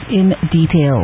in detail.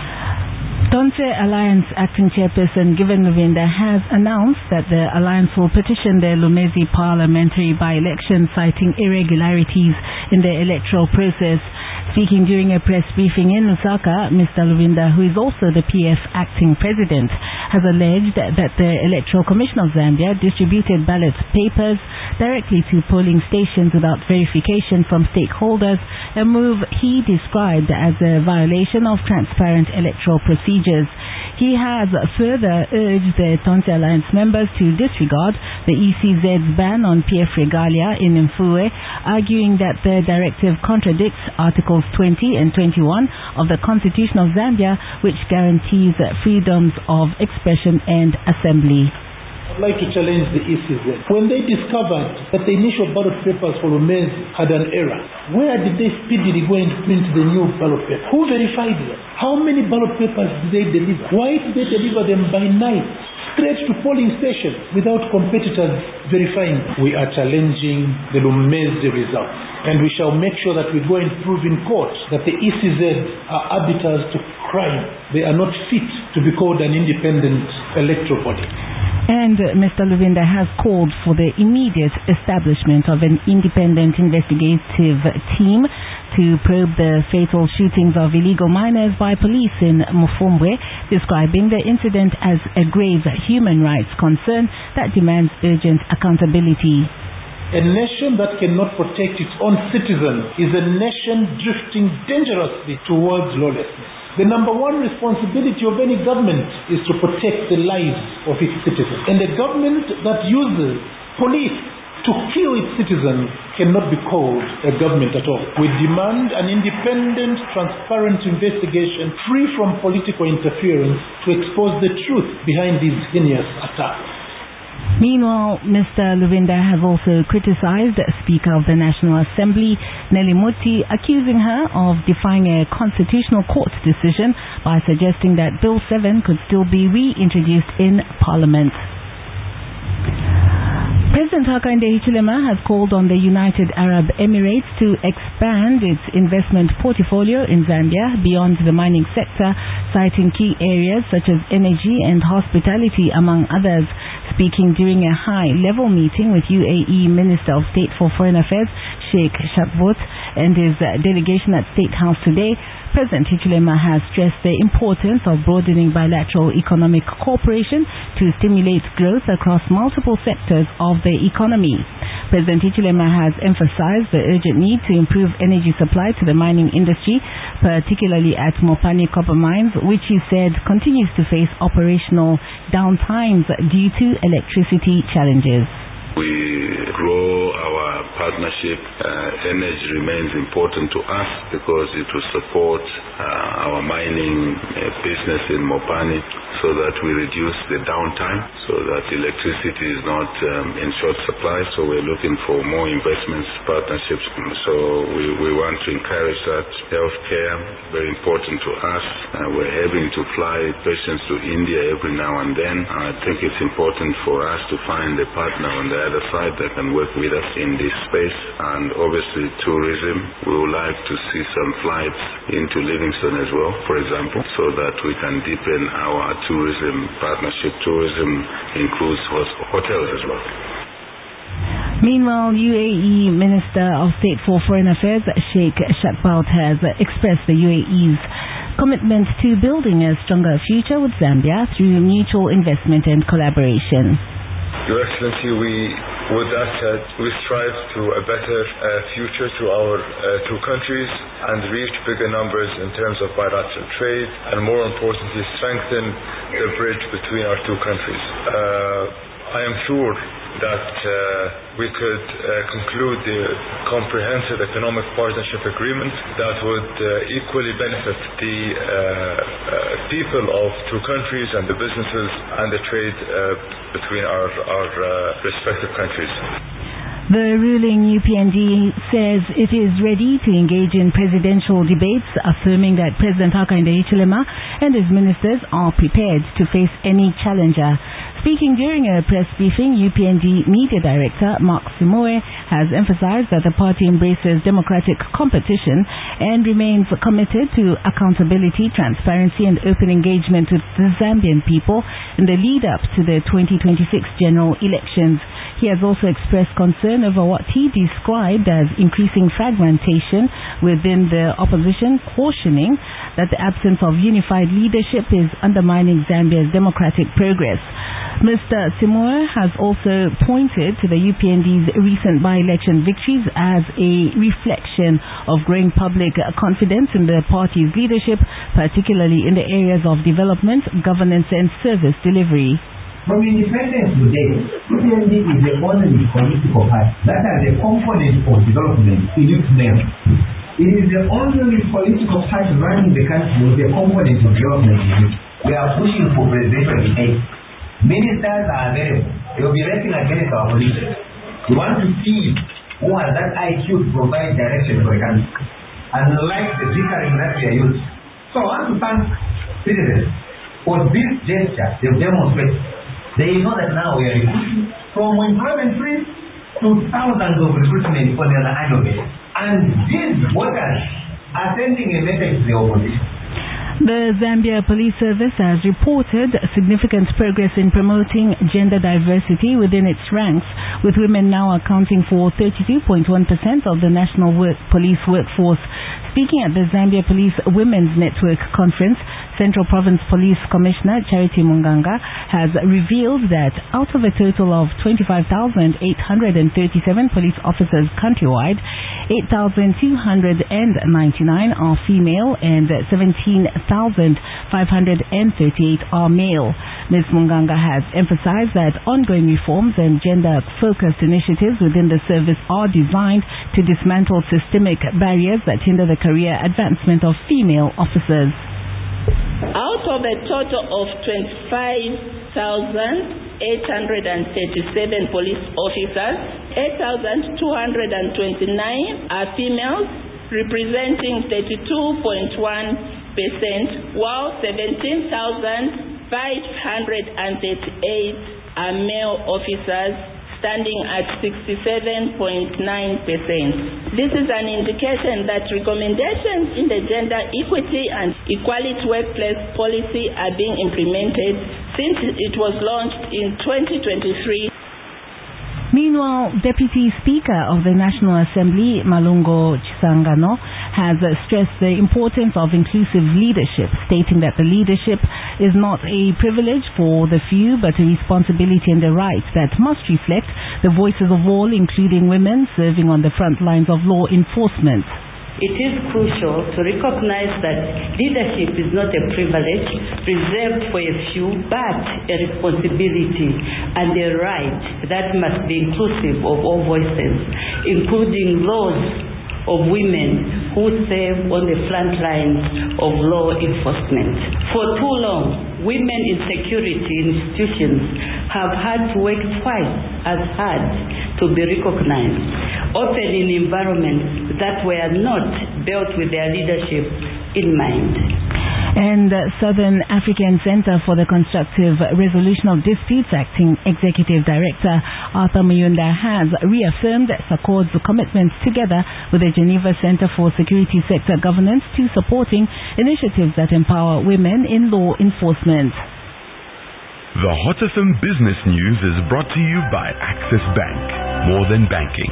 Tonse Alliance Acting Chairperson Given Luvinda has announced that the Alliance will petition the Lumezi parliamentary by-election citing irregularities in the electoral process. Speaking during a press briefing in Lusaka, Mr. Luvinda, who is also the PF acting president, has alleged that the Electoral Commission of Zambia distributed ballot papers directly to polling stations without verification from stakeholders, a move he described as a violation of transparent electoral procedures. He has further urged the Tonse Alliance members to disregard the ECZ's ban on PF regalia in Mfue, arguing that the directive contradicts Articles 20 and 21 of the Constitution of Zambia, which guarantees freedoms of expression and assembly. I'd like to challenge the ECZ. When they discovered that the initial ballot papers for Lumezi had an error, where did they speedily go and print the new ballot paper? Who verified them? How many ballot papers did they deliver? Why did they deliver them by night, straight to polling stations without competitors verifying them? We are challenging the Lumezi results, and we shall make sure that we go and prove in court that the ECZ are arbiters to crime. They are not fit to be called an independent electoral body. And Mr. Luvinda has called for the immediate establishment of an independent investigative team to probe the fatal shootings of illegal miners by police in Mufumbwe, describing the incident as a grave human rights concern that demands urgent accountability. A nation that cannot protect its own citizens is a nation drifting dangerously towards lawlessness. The number one responsibility of any government is to protect the lives of its citizens. And a government that uses police to kill its citizens cannot be called a government at all. We demand an independent, transparent investigation free from political interference to expose the truth behind these heinous attacks. Meanwhile, Mr. Luvinda has also criticized Speaker of the National Assembly, Nelly Muti, accusing her of defying a constitutional court decision by suggesting that Bill 7 could still be reintroduced in Parliament. President Hakainde Hichilema has called on the United Arab Emirates to expand its investment portfolio in Zambia beyond the mining sector, citing key areas such as energy and hospitality, among others. Speaking during a high-level meeting with UAE Minister of State for Foreign Affairs, Sheikh Shakbut, and his delegation at State House today, President Hichilema has stressed the importance of broadening bilateral economic cooperation to stimulate growth across multiple sectors of the economy. President Hichilema has emphasized the urgent need to improve energy supply to the mining industry, particularly at Mopani copper mines, which he said continues to face operational downtimes due to electricity challenges. We grow our partnership. Energy remains important to us because it will support our mining business in Mopani, so that we reduce the downtime, so that electricity is not in short supply. So we're looking for more investments, partnerships. So we want to encourage that. Healthcare, very important to us. We're having to fly patients to India every now and then. I think it's important for us to find a partner on the other side that can work with us in this space. And obviously tourism, we would like to see some flights into Livingstone as well, for example, so that we can deepen our tourism partnership. Tourism includes hotels as well. Meanwhile, UAE Minister of State for Foreign Affairs, Sheikh Shakbut, has expressed the UAE's commitment to building a stronger future with Zambia through mutual investment and collaboration. Your Excellency, with that said, we strive to a better future to our two countries and reach bigger numbers in terms of bilateral trade, and more importantly, strengthen the bridge between our two countries. I am sure that we could conclude the comprehensive economic partnership agreement that would equally benefit the people of two countries and the businesses and the trade between our respective countries. The ruling UPND says it is ready to engage in presidential debates, affirming that President Hakainde Hichilema and his ministers are prepared to face any challenger. Speaking during a press briefing, UPND Media Director Mark Simoe has emphasized that the party embraces democratic competition and remains committed to accountability, transparency and open engagement with the Zambian people in the lead-up to the 2026 general elections. He has also expressed concern over what he described as increasing fragmentation within the opposition, cautioning that the absence of unified leadership is undermining Zambia's democratic progress. Mr. Simoe has also pointed to the UPND's recent by-election victories as a reflection of growing public confidence in the party's leadership, particularly in the areas of development, governance and service delivery. From independence today, UPND is the only political party that has a component of development in its name. It is the only political party running the country with a component of development in it. We are pushing for presidential debate. Ministers are available. They will be racing against our politics. We want to see who has that IQ to provide direction for the country. Unlike the bickering that we are using. So I want to thank citizens for this gesture they've demonstrated. They know that now we are recruiting from employment free to thousands of recruitment on an annual basis. And these voters are sending a message to the opposition. The Zambia Police Service has reported significant progress in promoting gender diversity within its ranks, with women now accounting for 32.1% of the national police workforce. Speaking at the Zambia Police Women's Network Conference, Central Province Police Commissioner Charity Munganga has revealed that out of a total of 25,837 police officers countrywide, 8,299 are female and 17,538 are male. Ms. Munganga has emphasized that ongoing reforms and gender-focused initiatives within the service are designed to dismantle systemic barriers that hinder the career advancement of female officers. Out of a total of 25,837 police officers, 8,229 are females, representing 32.1%, while 17,538 are male officers, standing at 67.9%. This is an indication that recommendations in the gender equity and equality workplace policy are being implemented since it was launched in 2023. Meanwhile, Deputy Speaker of the National Assembly, Malungo Chisangano, has stressed the importance of inclusive leadership, stating that the leadership is not a privilege for the few, but a responsibility and a right that must reflect the voices of all, including women serving on the front lines of law enforcement. It is crucial to recognize that leadership is not a privilege reserved for a few, but a responsibility and a right that must be inclusive of all voices, including those of women who serve on the front lines of law enforcement. For too long, women in security institutions have had to work twice as hard to be recognized, often in environments that were not built with their leadership in mind. And Southern African Center for the Constructive Resolution of Disputes Acting Executive Director Arthur Mayunda has reaffirmed SACORD's commitments together with the Geneva Center for Security Sector Governance to supporting initiatives that empower women in law enforcement. The Hot FM Business News is brought to you by Access Bank. More than banking.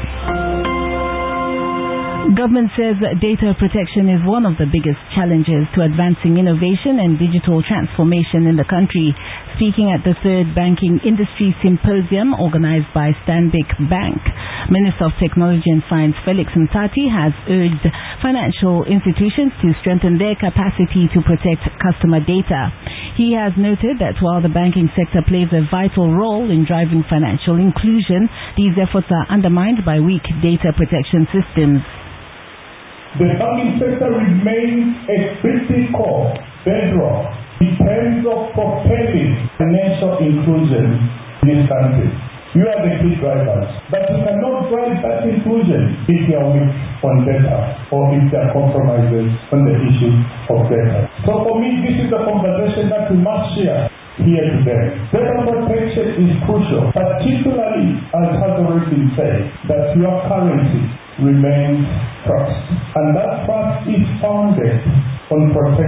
Government says that data protection is one of the biggest challenges to advancing innovation and digital transformation in the country. Speaking at the third Banking Industry Symposium organized by Stanbic Bank, Minister of Technology and Science Felix Mtati has urged financial institutions to strengthen their capacity to protect customer data. He has noted that while the banking sector plays a vital role in driving financial inclusion, these efforts are undermined by weak data protection systems. The banking sector remains a critical bedrock in terms of propelling financial inclusion in this country. You are the key drivers, but you cannot drive that inclusion if you are weak on data or if there are compromises on the issue of data. So for me, this is a conversation that we must share here today. Data protection is crucial, particularly, as has already been said, that your currency remains trust. And that trust is founded on protection.